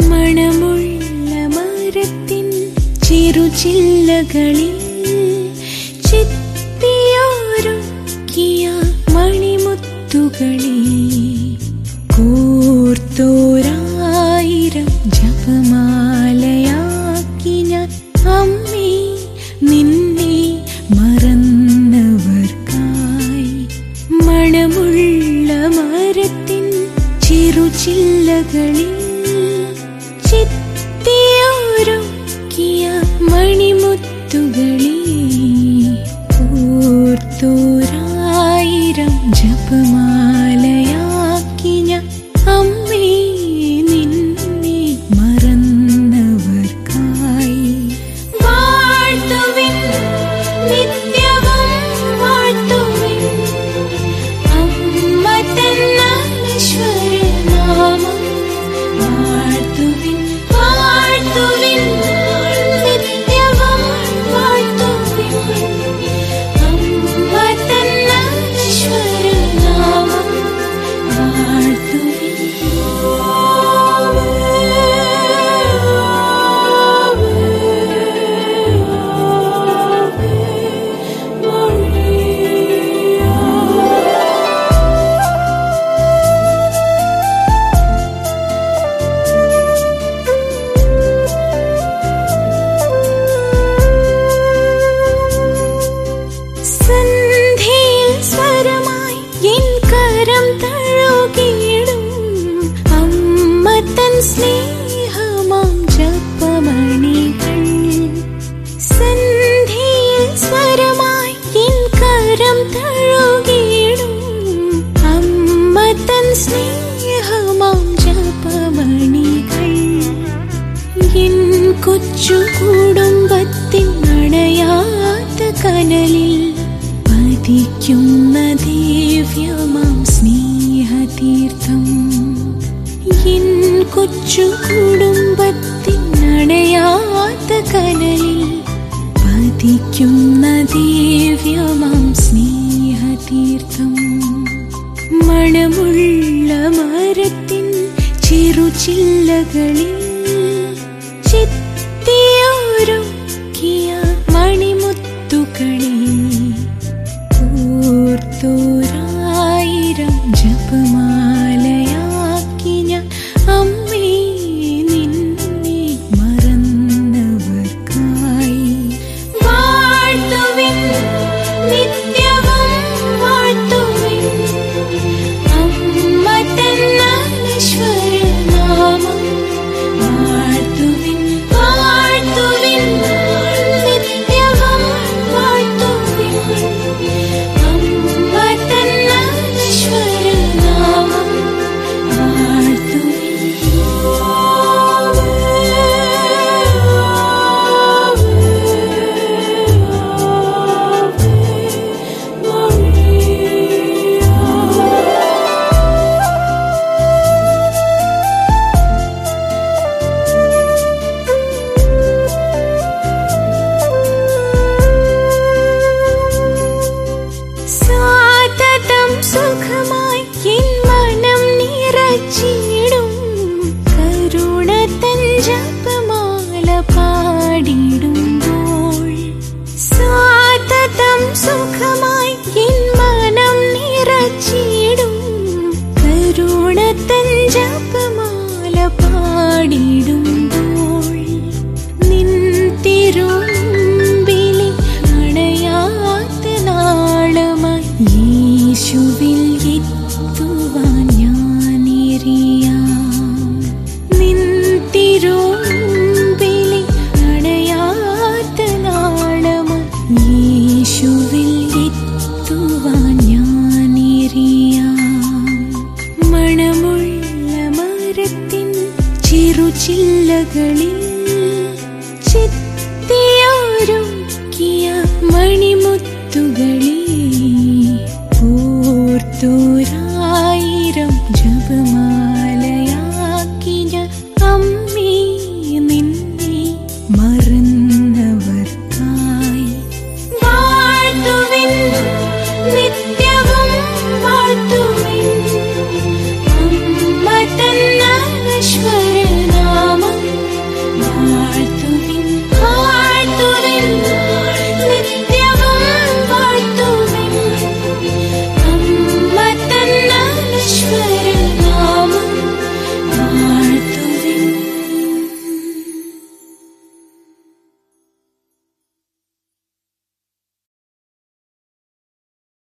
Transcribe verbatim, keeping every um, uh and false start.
മണമുള്ള മരത്തിൻ ചെറുചില്ലകളിൽ ചിത്തിയൊരുക്കിയ മണിമുത്തുകളെ കോർത്തോരായിരം ജപമാലയാക്കി ഞാൻ അമ്മേ നിന്നെ മറന്നവർക്കായി. മണമുള്ള മരത്തിൻ ചെറുചില്ലകളിൽ ചിത്തിയൊരുക്കിയ മണിമുത്തുകളെ കോർത്തോരായിരം ജപമാലയാക്കി ഞാൻ അമ്മേ നിന്നെ മറന്നവർക്കായി. വാഴ്ത്തുവിൻ നിത്യവും വാഴ്ത്തുവിൻ അമ്മ തന്നീശ്വരനാമം. വാഴ്ത്തുവിൻ വാഴ്ത്തുവിൻ നിത്യവും വാഴ്ത്തുവിൻ അമ്മ തന്നീശ്വരനാമം. വാഴ്ത്തുവിൻ. സന്ധ്യയിൽ സ്വരമായി എൻ കരം തഴുകിയിടും അമ്മ തൻ സ്നേഹമാം ജപമണികൾ. സന്ധ്യയിൽ സ്വരമായി എൻ കരം തഴുകിയിടും അമ്മ തൻ സ്നേഹമാം ജപമണികൾ. എൻ കൊച്ചു കുടുംബത്തിൻ അണയാത്ത കനലിൽ പതിക്കുന്ന ദിവ്യമാം സ്നേഹതീർത്ഥം. എൻ കൊച്ചു കുടുംബത്തിൻ അണയാത്ത കനലിൽ പതിക്കുന്ന ദിവ്യമാം സ്നേഹതീർത്ഥം. മണമുള്ള മരത്തിൻ ചെറുചില്ലകളിൽ ചിത്തിയൊരുക്കിയ മണിമുത്തുകളെ കോർത്തോരായിരം ജപമാലയാക്കി ഞാൻ അമ്മേ നിന്നെ മറന്നവർക്കായി. വാഴ്ത്തുവിൻ നിത്യവും വാഴ്ത്തുവിൻ അമ്മ തന്നീശ്വരനാമം. വാഴ്ത്തുവിൻ വാഴ്ത്തുവിൻ നിത്യവും വാഴ്ത്തുവിൻ അമ്മ തന്നീശ്വരനാമം. വാഴ്ത്തുവിൻ. സാതതം സുഖമായി എൻ മനം നിറച്ചിടും കരുണ തൻ ജപമാല പാടിടുമ്പോൾ. സാതതം സുഖമായി എൻ മനം നിറച്ചിടും കരുണ തൻ ജപമാല പാടിടുമ്പോൾ. നിൻ തിരുമുമ്പിലെ അണയാത്ത നാളമായി യേശുവിൽ എത്തുവാൻ ഞാനെറിയാം. നിൻ തിരുമുമ്പിലെ അണയാത്ത നാളമായി യേശുവിൽ എത്തുവാൻ ഞാനെറിയാം. മണമുള്ള മരത്തിൻ ചെറുചില്ലകളിൽ ചിത്തിയൊരുക്കിയ മണിമുത്തുകളെ കോർത്തോരായിരം ജപമാല